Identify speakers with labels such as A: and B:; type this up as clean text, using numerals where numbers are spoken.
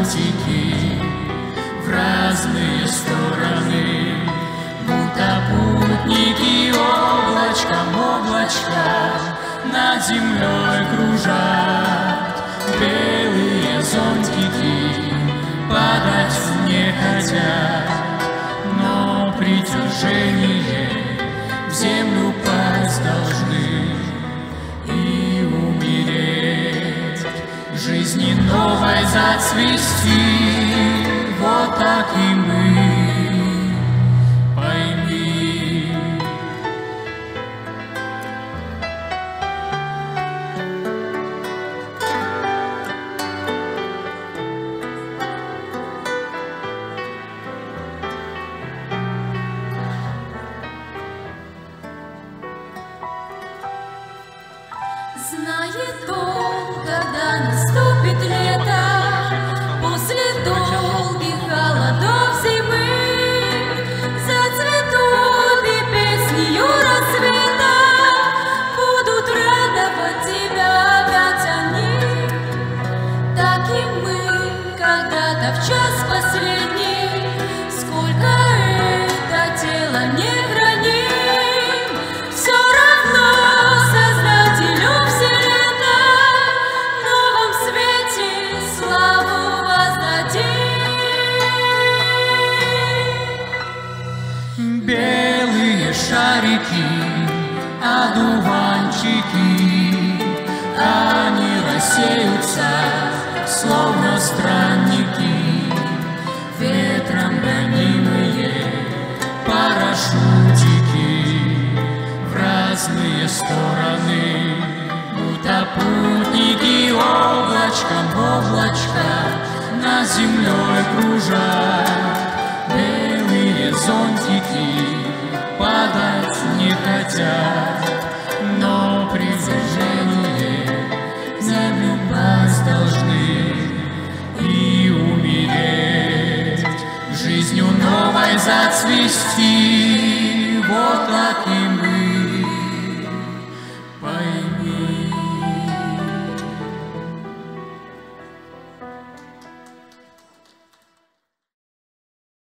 A: зонтики в разные стороны, будто путники облачком облачка над землей кружат. Белые зонтики падать не хотят, но притяжение в землю пасть должны и умереть, жизни новой зацвести. Вот так и мы, пойми.
B: Знает он, когда наступит лето, после долгих холодов зимы, зацветут и песнью рассвета будут радовать тебя опять они. Так и мы когда-то в час последний, сколько это тело не храним, все равно Создателю
A: белые шарики, одуванчики, они рассеются, словно странники, ветром гонимые парашютики в разные стороны, будто путники облачком облачка над землей кружат. Белые зонтики падать не хотят,